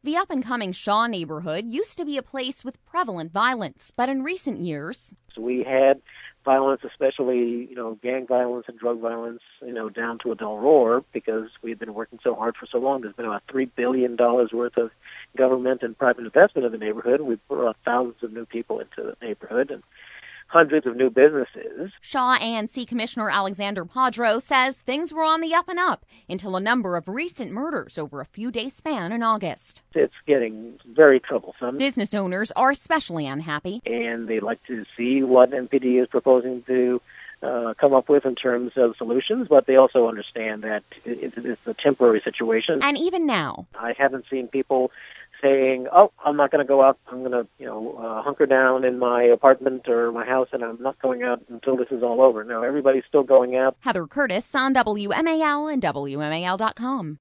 The up-and-coming Shaw neighborhood used to be a place with prevalent violence, but in recent years, So we had violence, especially, gang violence and drug violence, down to a dull roar because we've been working so hard for so long. There's been about $3 billion worth of government and private investment in the neighborhood. We've brought thousands of new people into the neighborhood and hundreds of new businesses. Shaw ANC Commissioner Alexander Padro says things were on the up and up until a number of recent murders over a few-day span in August. It's getting very troublesome. Business owners are especially unhappy. And they'd like to see what MPD is proposing to come up with in terms of solutions, but they also understand that it's a temporary situation. And even now, I haven't seen people saying, "Oh, I'm not going to go out. I'm going to, hunker down in my apartment or my house, and I'm not going out until this is all over." No, everybody's still going out. Heather Curtis on WMAL and WMAL.com.